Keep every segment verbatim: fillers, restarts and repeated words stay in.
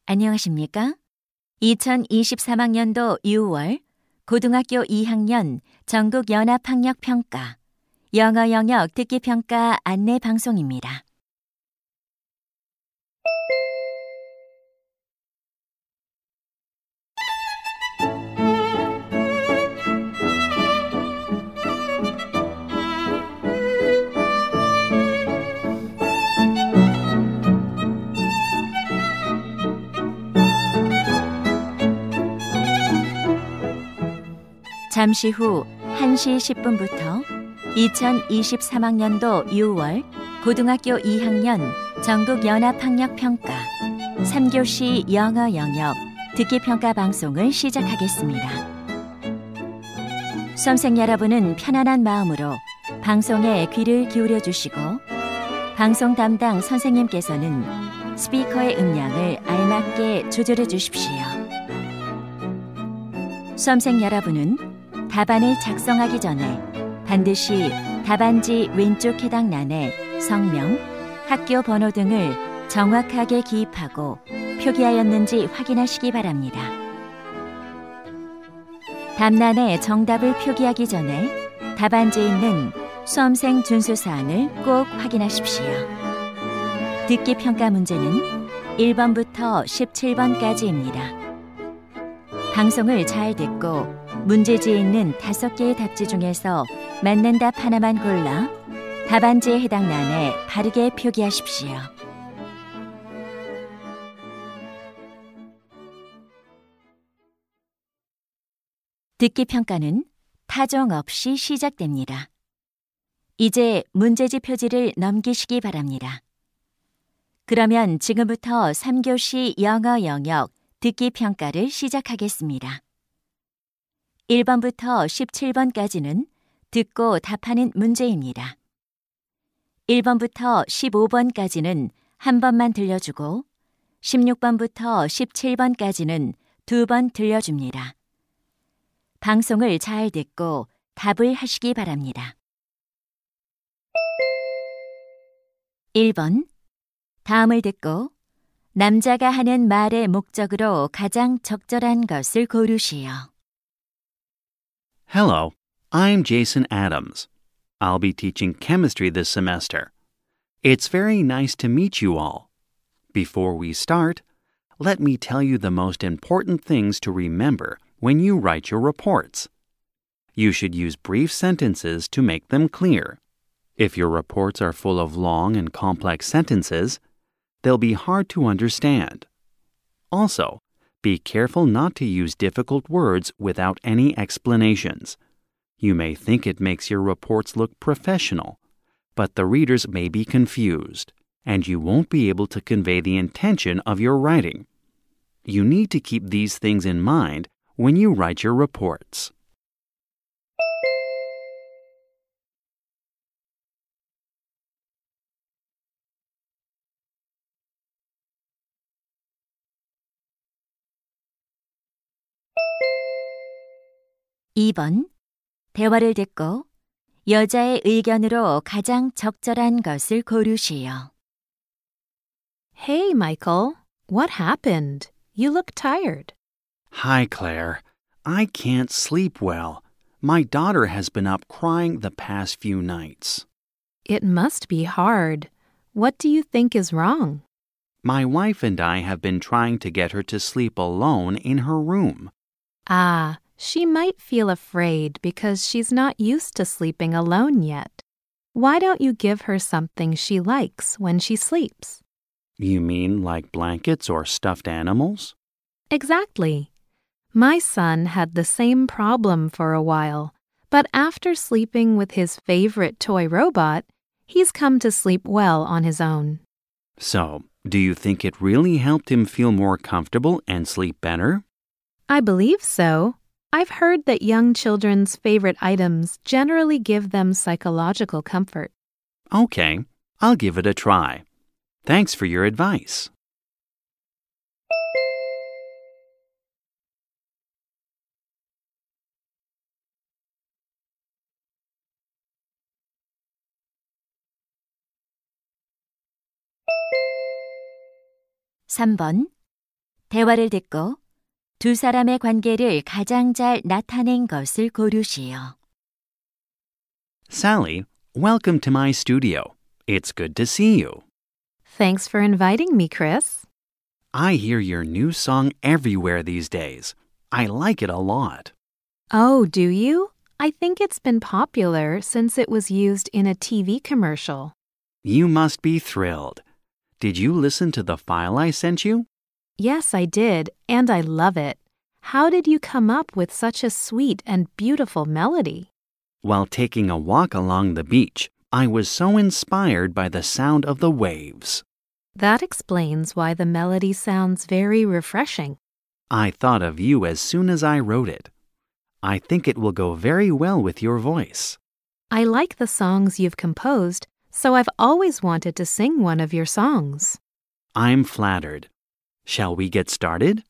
안녕하십니까? 이천이십삼 학년도 유월 고등학교 이 학년 전국 연합학력평가 영어 영역 듣기평가 안내 방송입니다. 잠시 후 한 시 십 분부터 이천이십삼 학년도 유월 고등학교 이 학년 전국 연합학력평가 삼 교시 영어 영역 듣기평가 방송을 시작하겠습니다. 수험생 여러분은 편안한 마음으로 방송에 귀를 기울여 주시고 방송 담당 선생님께서는 스피커의 음량을 알맞게 조절해 주십시오. 수험생 여러분은 답안을 작성하기 전에 반드시 답안지 왼쪽 해당欄에 성명, 학교 번호 등을 정확하게 기입하고 표기하였는지 확인하시기 바랍니다. 답란에 정답을 표기하기 전에 답안지에 있는 수험생 준수사항을 꼭 확인하십시오. 듣기평가 문제는 일 번부터 십칠 번까지입니다. 방송을 잘 듣고 문제지에 있는 다섯 개의 답지 중에서 맞는 답 하나만 골라 답안지에 해당 란에 바르게 표기하십시오. 듣기평가는 타종 없이 시작됩니다. 이제 문제지 표지를 넘기시기 바랍니다. 그러면 지금부터 삼 교시 영어 영역 듣기평가를 시작하겠습니다. 일 번부터 십칠 번까지는 듣고 답하는 문제입니다. 일 번부터 십오 번까지는 한 번만 들려주고 십육 번부터 십칠 번까지는 두 번 들려줍니다. 방송을 잘 듣고 답을 하시기 바랍니다. 일 번. 다음을 듣고 남자가 하는 말의 목적으로 가장 적절한 것을 고르시오. Hello, I'm Jason Adams. I'll be teaching chemistry this semester. It's very nice to meet you all. Before we start, let me tell you the most important things to remember when you write your reports. You should use brief sentences to make them clear. If your reports are full of long and complex sentences, they'll be hard to understand. Also, be careful not to use difficult words without any explanations. You may think it makes your reports look professional, but the readers may be confused, and you won't be able to convey the intention of your writing. You need to keep these things in mind when you write your reports. 이 번. 대화를 듣고 여자의 의견으로 가장 적절한 것을 고르시오. Hey, Michael. What happened? You look tired. Hi, Claire. I can't sleep well. My daughter has been up crying the past few nights. It must be hard. What do you think is wrong? My wife and I have been trying to get her to sleep alone in her room. Ah, she might feel afraid because she's not used to sleeping alone yet. Why don't you give her something she likes when she sleeps? You mean like blankets or stuffed animals? Exactly. My son had the same problem for a while, but after sleeping with his favorite toy robot, he's come to sleep well on his own. So, do you think it really helped him feel more comfortable and sleep better? I believe so. I've heard that young children's favorite items generally give them psychological comfort. Okay, I'll give it a try. Thanks for your advice. 삼 번. 대화를 듣고 두 사람의 관계를 가장 잘 나타낸 것을 고르시오. Sally, welcome to my studio. It's good to see you. Thanks for inviting me, Chris. I hear your new song everywhere these days. I like it a lot. Oh, do you? I think it's been popular since it was used in a T V commercial. You must be thrilled. Did you listen to the file I sent you? Yes, I did, and I love it. How did you come up with such a sweet and beautiful melody? While taking a walk along the beach, I was so inspired by the sound of the waves. That explains why the melody sounds very refreshing. I thought of you as soon as I wrote it. I think it will go very well with your voice. I like the songs you've composed, so I've always wanted to sing one of your songs. I'm flattered. Shall we get started?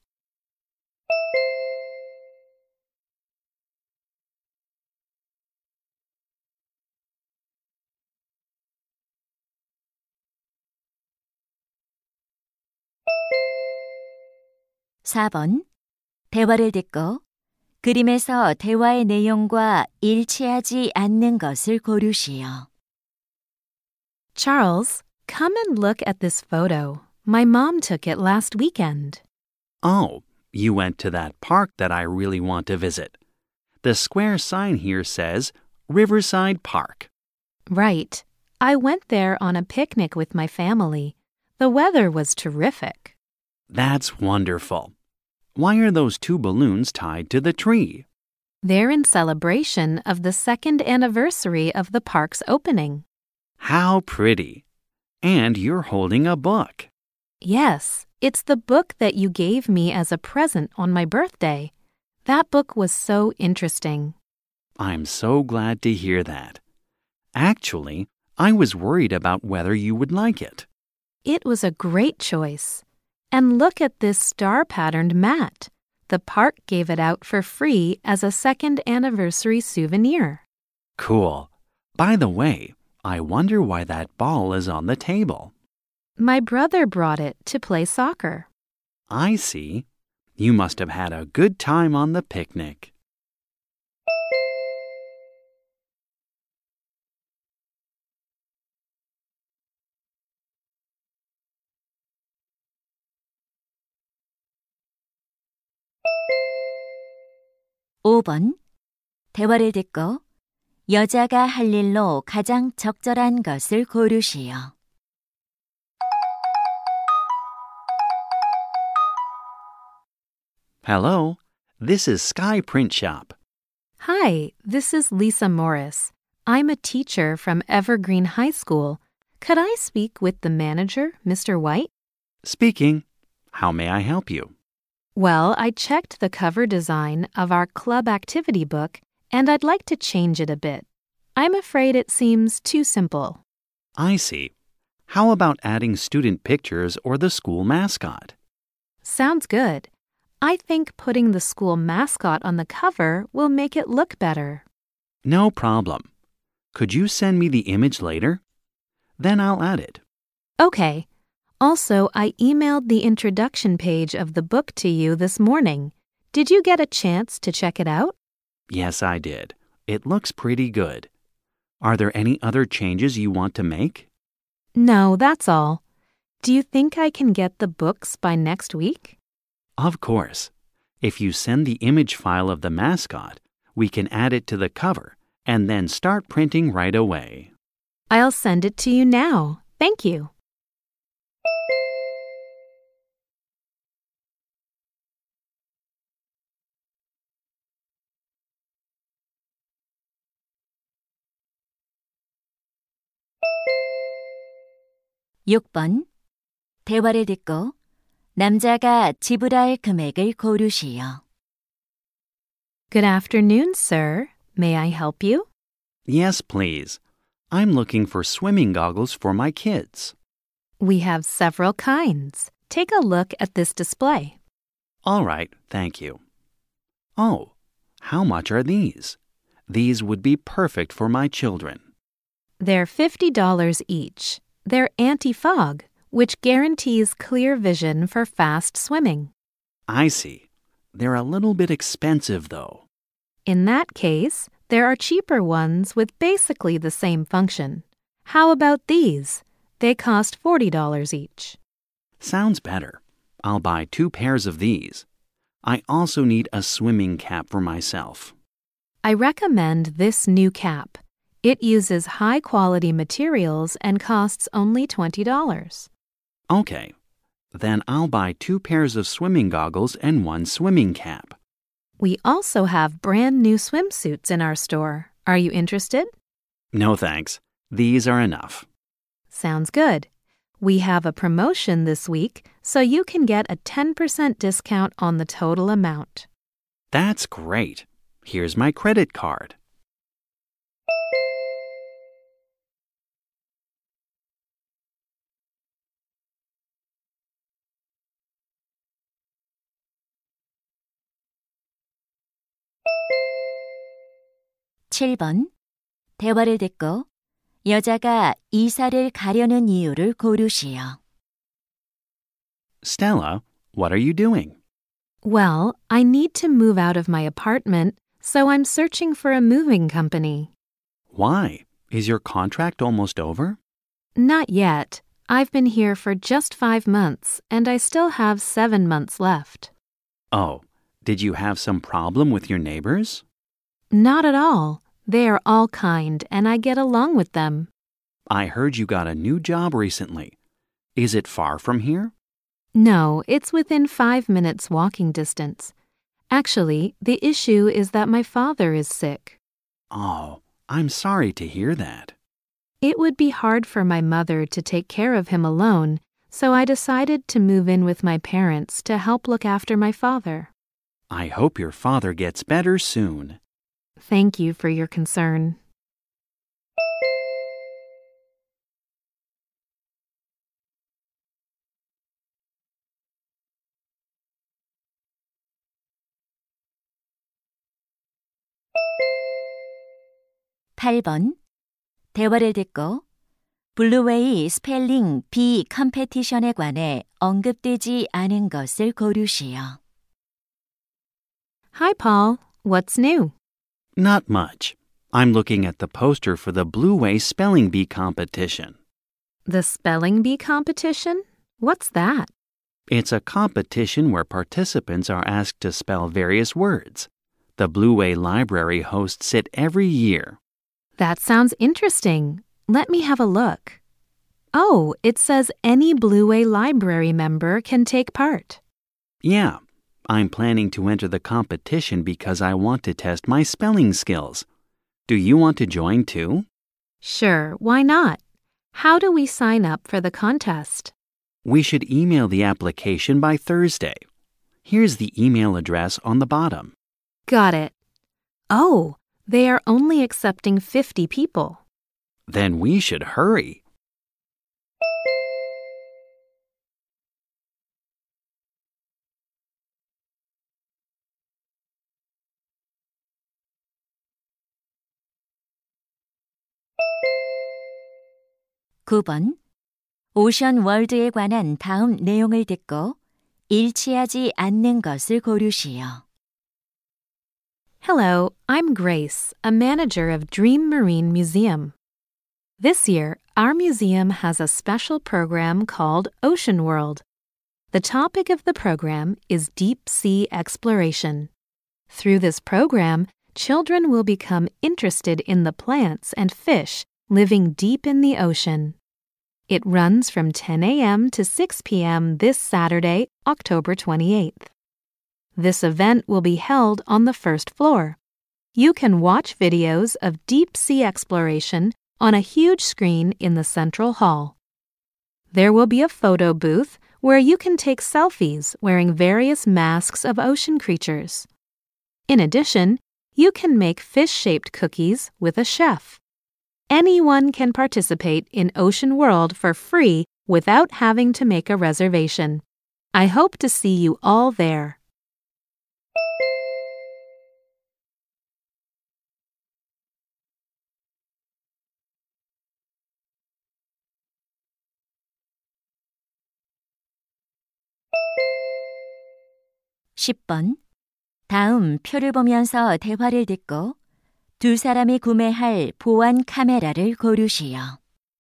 사 번. 대화를 듣고 그림에서 대화의 내용과 일치하지 않는 것을 고르시오. Charles, come and look at this photo. My mom took it last weekend. Oh, you went to that park that I really want to visit. The square sign here says Riverside Park. Right. I went there on a picnic with my family. The weather was terrific. That's wonderful. Why are those two balloons tied to the tree? They're in celebration of the second anniversary of the park's opening. How pretty. And you're holding a book. Yes, it's the book that you gave me as a present on my birthday. That book was so interesting. I'm so glad to hear that. Actually, I was worried about whether you would like it. It was a great choice. And look at this star-patterned mat. The park gave it out for free as a second anniversary souvenir. Cool. By the way, I wonder why that ball is on the table. My brother brought it to play soccer. I see. You must have had a good time on the picnic. 오 번. 대화를 듣고 여자가 할 일로 가장 적절한 것을 고르시오. Hello, this is Sky Print Shop. Hi, this is Lisa Morris. I'm a teacher from Evergreen High School. Could I speak with the manager, Mister White? Speaking. How may I help you? Well, I checked the cover design of our club activity book, and I'd like to change it a bit. I'm afraid it seems too simple. I see. How about adding student pictures or the school mascot? Sounds good. I think putting the school mascot on the cover will make it look better. No problem. Could you send me the image later? Then I'll add it. Okay. Also, I emailed the introduction page of the book to you this morning. Did you get a chance to check it out? Yes, I did. It looks pretty good. Are there any other changes you want to make? No, that's all. Do you think I can get the books by next week? Of course. If you send the image file of the mascot, we can add it to the cover and then start printing right away. I'll send it to you now. Thank you. 육 번. 대화를 듣고 남자가 지불할 금액을 고르시오. Good afternoon, sir. May I help you? Yes, please. I'm looking for swimming goggles for my kids. We have several kinds. Take a look at this display. All right, thank you. Oh, how much are these? These would be perfect for my children. They're fifty dollars each. They're anti-fog, which guarantees clear vision for fast swimming. I see. They're a little bit expensive, though. In that case, there are cheaper ones with basically the same function. How about these? They cost forty dollars each. Sounds better. I'll buy two pairs of these. I also need a swimming cap for myself. I recommend this new cap. It uses high-quality materials and costs only twenty dollars. Okay. Then I'll buy two pairs of swimming goggles and one swimming cap. We also have brand new swimsuits in our store. Are you interested? No thanks. These are enough. Sounds good. We have a promotion this week, so you can get a ten percent discount on the total amount. That's great. Here's my credit card. 칠 번. 대화를 듣고 여자가 이사를 가려는 이유를 고르시오. Stella, what are you doing? Well, I need to move out of my apartment, so I'm searching for a moving company. Why? Is your contract almost over? Not yet. I've been here for just five months, and I still have seven months left. Oh, did you have some problem with your neighbors? Not at all. They are all kind, and I get along with them. I heard you got a new job recently. Is it far from here? No, it's within five minutes walking distance. Actually, the issue is that my father is sick. Oh, I'm sorry to hear that. It would be hard for my mother to take care of him alone, so I decided to move in with my parents to help look after my father. I hope your father gets better soon. Thank you for your concern. 팔 번. 대화를 듣고 블루웨이 스펠링 비 컴페티션에 관해 언급되지 않은 것을 고르시오. Hi, Paul. What's new? Not much. I'm looking at the poster for the Blue Way Spelling Bee competition. The spelling bee competition? What's that? It's a competition where participants are asked to spell various words. The Blue Way Library hosts it every year. That sounds interesting. Let me have a look. Oh, it says any Blue Way Library member can take part. Yeah, I'm planning to enter the competition because I want to test my spelling skills. Do you want to join too? Sure, why not? How do we sign up for the contest? We should email the application by Thursday. Here's the email address on the bottom. Got it. Oh, they are only accepting fifty people. Then we should hurry. 구 번. 오션 월드에 관한 다음 내용을 듣고 일치하지 않는 것을 고르시오. Hello, I'm Grace, a manager of Dream Marine Museum. This year, our museum has a special program called Ocean World. The topic of the program is deep sea exploration. Through this program, children will become interested in the plants and fish living deep in the ocean. It runs from ten a.m. to six p.m. this Saturday, October twenty-eighth. This event will be held on the first floor. You can watch videos of deep sea exploration on a huge screen in the central hall. There will be a photo booth where you can take selfies wearing various masks of ocean creatures. In addition, you can make fish-shaped cookies with a chef. Anyone can participate in Ocean World for free without having to make a reservation. I hope to see you all there. 십 번. 다음 표를 보면서 대화를 듣고 두 사람이 구매할 보안 카메라를 고르시오.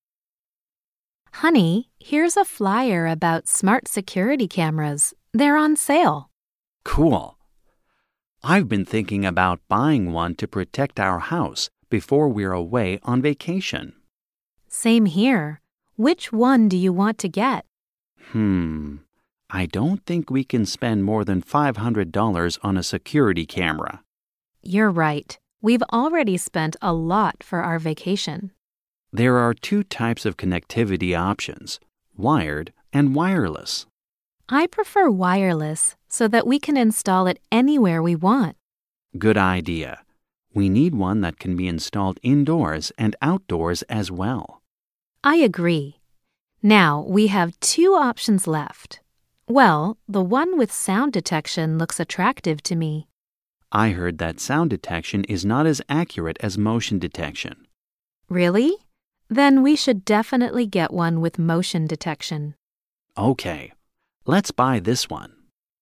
Honey, here's a flyer about smart security cameras. They're on sale. Cool. I've been thinking about buying one to protect our house before we're away on vacation. Same here. Which one do you want to get? Hmm. I don't think we can spend more than five hundred dollars on a security camera. You're right. We've already spent a lot for our vacation. There are two types of connectivity options, wired and wireless. I prefer wireless so that we can install it anywhere we want. Good idea. We need one that can be installed indoors and outdoors as well. I agree. Now we have two options left. Well, the one with sound detection looks attractive to me. I heard that sound detection is not as accurate as motion detection. Really? Then we should definitely get one with motion detection. Okay, let's buy this one.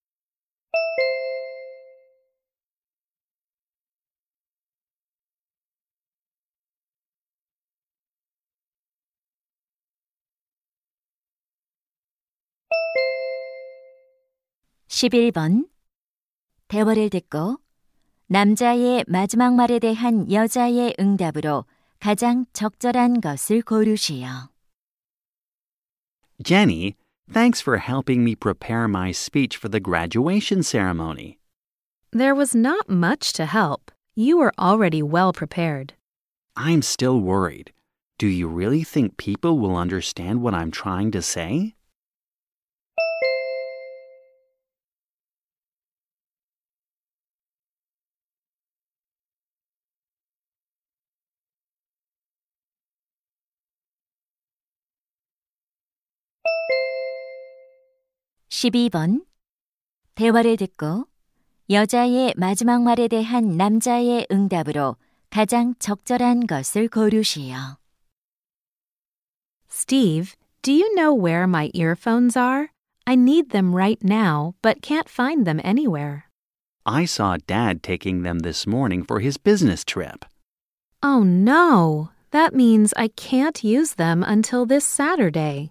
십일 번. 대화를 듣고 남자의 마지막 말에 대한 여자의 응답으로 가장 적절한 것을 고르시오. Jenny, thanks for helping me prepare my speech for the graduation ceremony. There was not much to help. You were already well prepared. I'm still worried. Do you really think people will understand what I'm trying to say? 십이 번. 대화를 듣고 여자의 마지막 말에 대한 남자의 응답으로 가장 적절한 것을 고르시오. Steve, do you know where my earphones are? I need them right now, but can't find them anywhere. I saw Dad taking them this morning for his business trip. Oh no! That means I can't use them until this Saturday.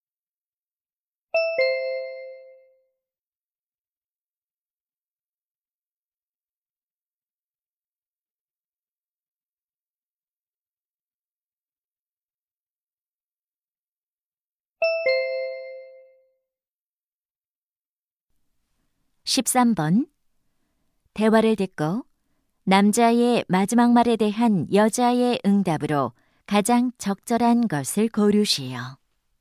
십삼 번. 대화를 듣고 남자의 마지막 말에 대한 여자의 응답으로 가장 적절한 것을 고르시오.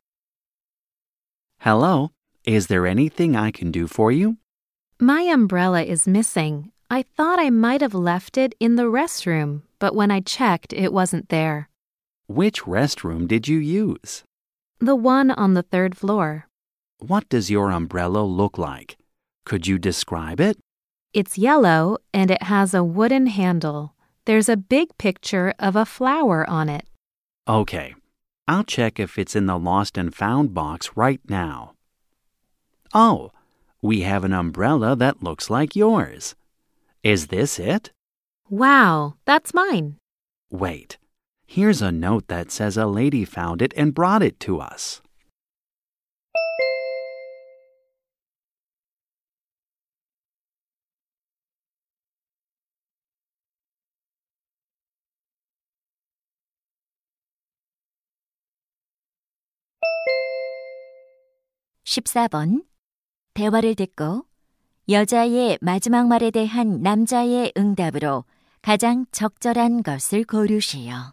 Hello, is there anything I can do for you? My umbrella is missing. I thought I might have left it in the restroom, but when I checked, it wasn't there. Which restroom did you use? The one on the third floor. What does your umbrella look like? Could you describe it? It's yellow and it has a wooden handle. There's a big picture of a flower on it. Okay, I'll check if it's in the lost and found box right now. Oh, we have an umbrella that looks like yours. Is this it? Wow, that's mine. Wait, here's a note that says a lady found it and brought it to us. 십사 번. 대화를 듣고 여자의 마지막 말에 대한 남자의 응답으로 가장 적절한 것을 고르시오.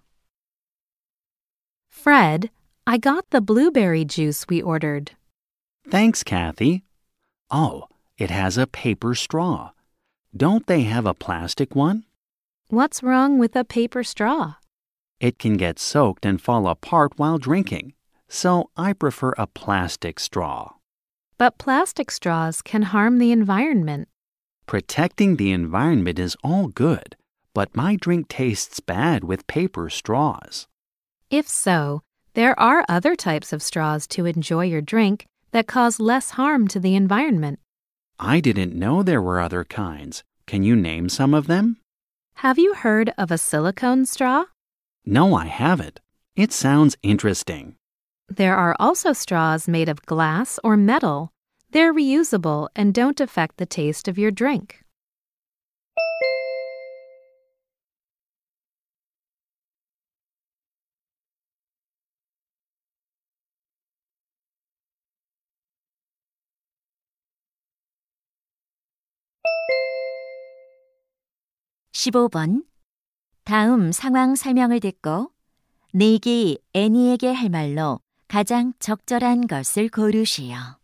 Fred, I got the blueberry juice we ordered. Thanks, Kathy. Oh, it has a paper straw. Don't they have a plastic one? What's wrong with a paper straw? It can get soaked and fall apart while drinking, so I prefer a plastic straw. But plastic straws can harm the environment. Protecting the environment is all good, but my drink tastes bad with paper straws. If so, there are other types of straws to enjoy your drink that cause less harm to the environment. I didn't know there were other kinds. Can you name some of them? Have you heard of a silicone straw? No, I haven't. It sounds interesting. There are also straws made of glass or metal. They're reusable and don't affect the taste of your drink. 십오 번. 다음 상황 설명을 듣고 닉이 애니에게 할 말로 가장 적절한 것을 고르시오.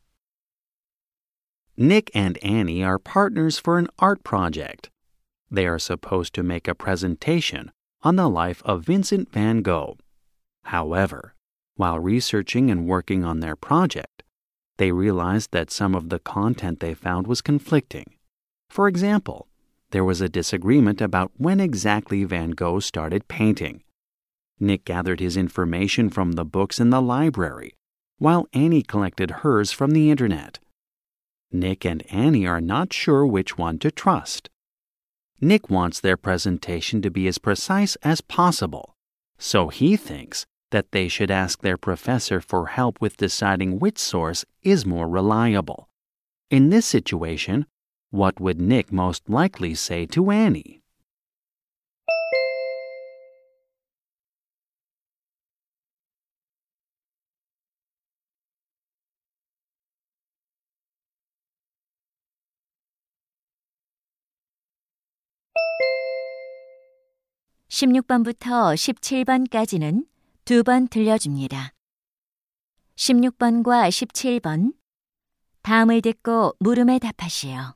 Nick and Annie are partners for an art project. They are supposed to make a presentation on the life of Vincent van Gogh. However, while researching and working on their project, they realized that some of the content they found was conflicting. For example, there was a disagreement about when exactly Van Gogh started painting. Nick gathered his information from the books in the library, while Annie collected hers from the internet. Nick and Annie are not sure which one to trust. Nick wants their presentation to be as precise as possible, so he thinks that they should ask their professor for help with deciding which source is more reliable. In this situation, what would Nick most likely say to Annie? 십육 번부터 십칠 번까지는 두 번 들려줍니다. 십육 번과 십칠 번. 다음을 듣고 물음에 답하시오.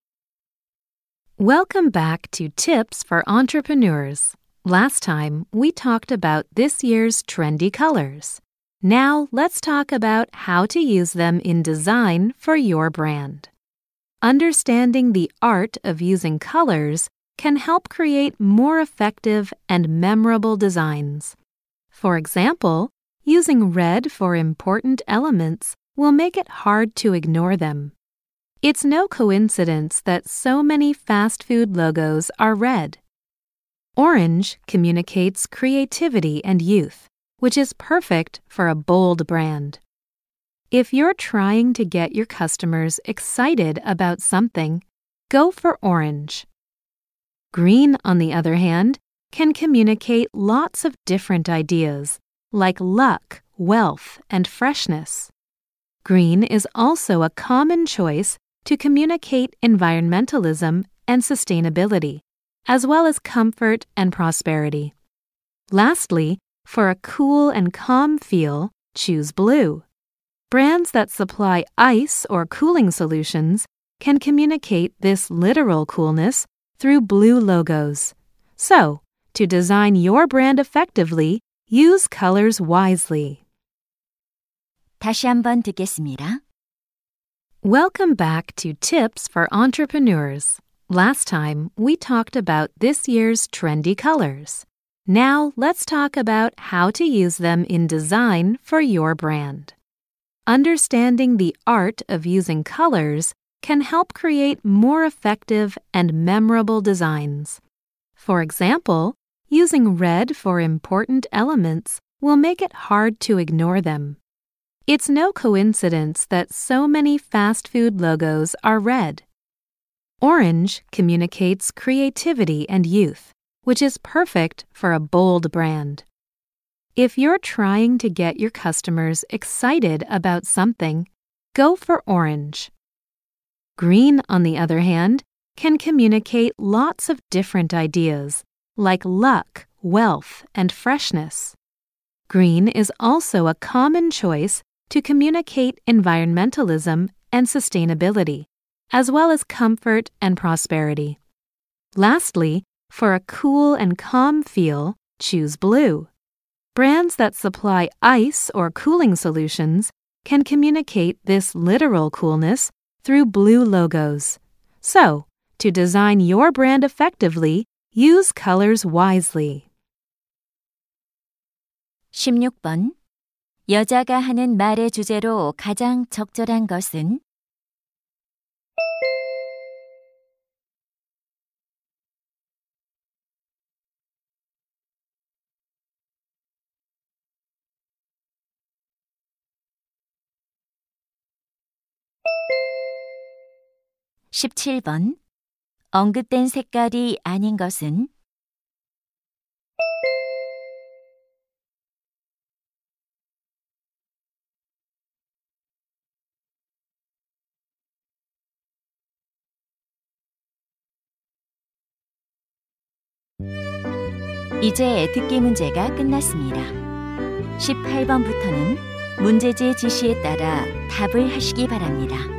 Welcome back to Tips for Entrepreneurs. Last time, we talked about this year's trendy colors. Now, let's talk about how to use them in design for your brand. Understanding the art of using colors can help create more effective and memorable designs. For example, using red for important elements will make it hard to ignore them. It's no coincidence that so many fast food logos are red. Orange communicates creativity and youth, which is perfect for a bold brand. If you're trying to get your customers excited about something, go for orange. Green, on the other hand, can communicate lots of different ideas, like luck, wealth, and freshness. Green is also a common choice to communicate environmentalism and sustainability, as well as comfort and prosperity. Lastly, for a cool and calm feel, choose blue. Brands that supply ice or cooling solutions can communicate this literal coolness through blue logos. So, to design your brand effectively, use colors wisely. 다시 한번 듣겠습니다. Welcome back to Tips for Entrepreneurs. Last time, we talked about this year's trendy colors. Now, let's talk about how to use them in design for your brand. Understanding the art of using colors can help create more effective and memorable designs. For example, using red for important elements will make it hard to ignore them. It's no coincidence that so many fast food logos are red. Orange communicates creativity and youth, which is perfect for a bold brand. If you're trying to get your customers excited about something, go for orange. Green, on the other hand, can communicate lots of different ideas, like luck, wealth, and freshness. Green is also a common choice to communicate environmentalism and sustainability, as well as comfort and prosperity. Lastly, for a cool and calm feel, choose blue. Brands that supply ice or cooling solutions can communicate this literal coolness through blue logos. So, to design your brand effectively, use colors wisely. 십육 번. 여자가 하는 말의 주제로 가장 적절한 것은 십칠 번. 언급된 색깔이 아닌 것은? 이제 듣기 문제가 끝났습니다. 십팔 번부터는 문제지의 지시에 따라 답을 하시기 바랍니다.